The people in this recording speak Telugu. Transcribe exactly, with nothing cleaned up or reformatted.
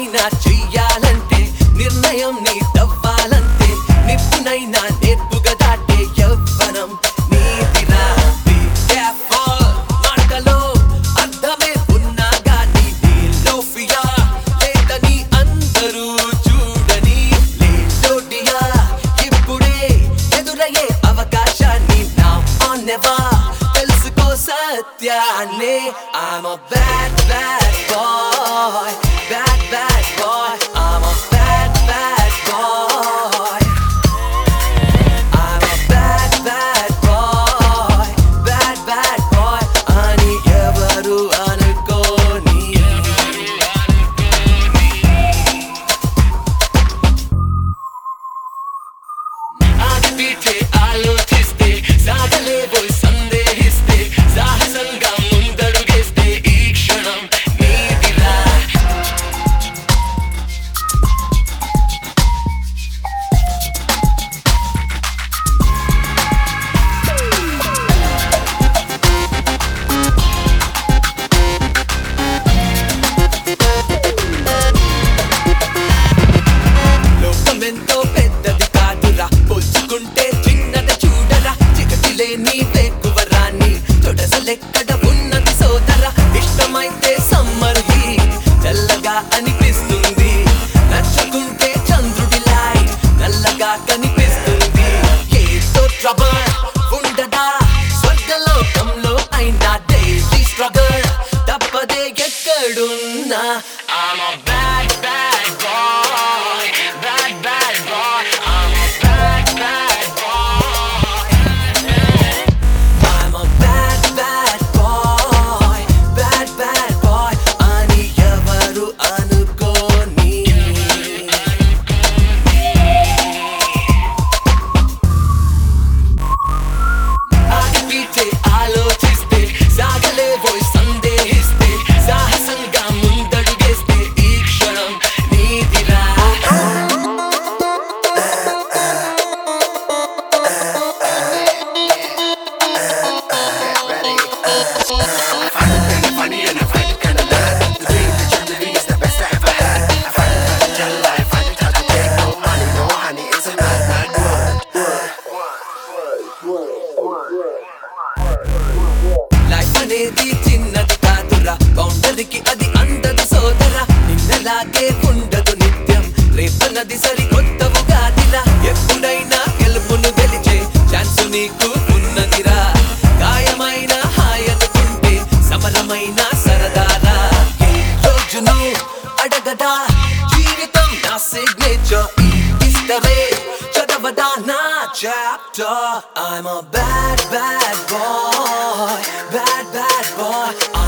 ఏమైనా చెయ్యాలంటే నిర్ణయం నీ తవ్వాలంటే నిప్పునైనా నేర్పుగా దాటే యవ్వనం నీదిరా. Be careful, మాటలో అర్థమే ఉన్నా గానీ నీలో ఫియర్ లేదని అందరూ చూడని లేదోడియా. ఇప్పుడే ఎదురయ్యే అవకాశాన్ని now or never తెలుసుకో సత్యాన్ని. I'm a bad bad boy, bad bad boy. I'm a bad bad boy. I'm a bad bad boy, bad bad boy. అని ఎవరు అనుకోని ఆగిపితే ఆలోచిస్తే సాగలేవో సందేహిస్తే సాహసంగా ముందడుగేస్తే ఈ క్షణం నీదిరా. లోకమెంతో పెద్దది కాదురా, పోల్చుకుంటే చిన్నది చూడరా. చిగటిలే నీ వేకువరాన్ని తొడసలెక్కడ ఉన్నది సోదరా. ఇష్టమైతే సమ్మర్ హీట్ చల్లగా అనిపిస్తుంది, నచ్చుకుంటే చంద్రుడి లైట్ నల్లగా కనిపిస్తుంది. ఏదో ట్రబుల్ ఉండదా స్వర్గలోకంలో అయినా డైలీ స్ట్రగల్ తప్పదే ఎక్కడున్నా. I'm a bad bad boy, bad bad boy. I'm a bad bad boy. I'm a bad bad boy, bad bad boy. అని ఎవరు అనుకోని ఆగిపితే ఆలోచిస్తే సాగలేవో సందేహిస్తే సాహసంగా ముందడుగేస్తే ఈ క్షణం నీదిరా. Funny and I find it kinda mad. The dream that you believe is the best I ever had. I find it hard to tell, I find it hard to take. No money, no honey, it's a mad, mad world. Life అనేది చిన్నది కాదురా, బౌండరీకి అది అందదు సోదరా. నిన్నలాగే ఉండదు నిత్యం, రేపన్నది సరికొత్త ఉగాదిరా. ఎప్పుడైనా గెలుపును గెలిచే ఛాన్సు నీకు ఉన్నదిరా. గాయమైన హాయ్ అనుకుంటే సమరమైన సరదారా. ఏ రోజును అడగదా జీవితం నా సిగ్నేచర్, ఈ హిస్టరీ చదవదా నా chapter. I'm a bad bad boy, bad bad boy.